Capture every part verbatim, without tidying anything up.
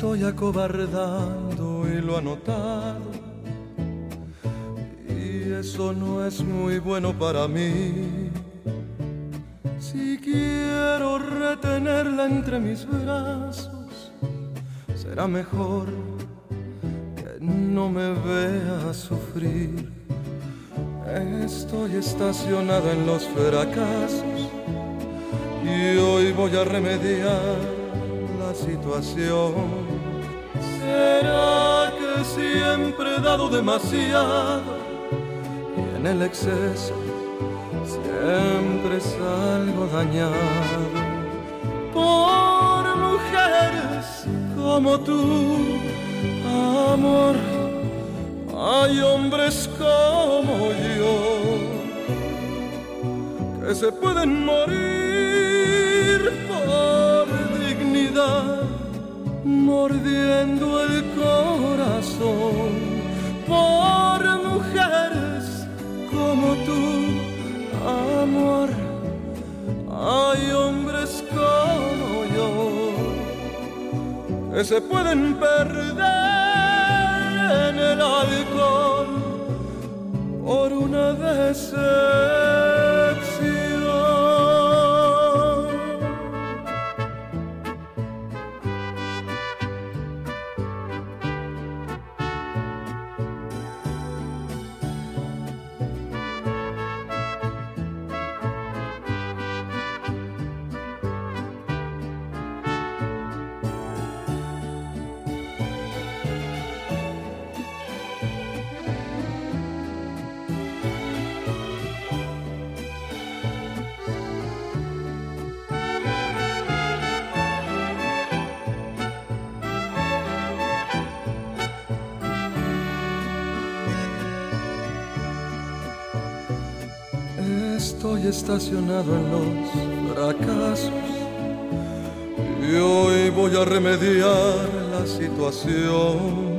estoy acobardando y lo ha notado, y eso no es muy bueno para mí. Si quiero retenerla entre mis brazos, será mejor que no me vea sufrir. Estoy estacionado en los fracasos y hoy voy a remediar la situación. ¿Será que siempre he dado demasiado y en el exceso siempre salgo dañado? Por mujeres como tú, amor, hay hombres como yo que se pueden morir por dignidad, mordiendo el corazón. Por mujeres como tú, amor, hay hombres como yo que se pueden perder en el alcohol por una decepción. Estoy estacionado en los fracasos y hoy voy a remediar la situación.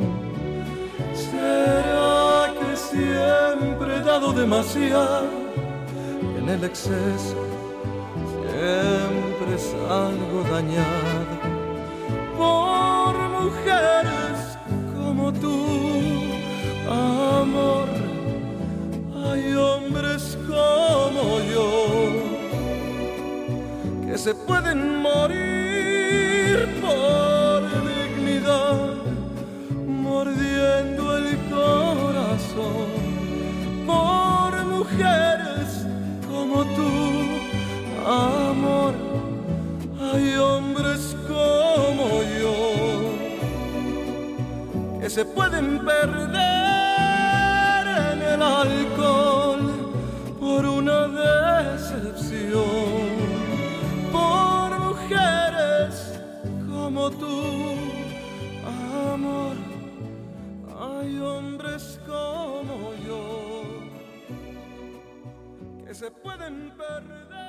¿Será que siempre he dado demasiado y en el exceso siempre salgo dañado? Por mujeres como tú, amor, hay hombres como yo que se pueden morir por dignidad, mordiendo el corazón. Por mujeres como tú, amor, hay hombres como yo que se pueden perder en el alcohol por una decepción. Por mujeres como tú, amor, hay hombres como yo que se pueden perder.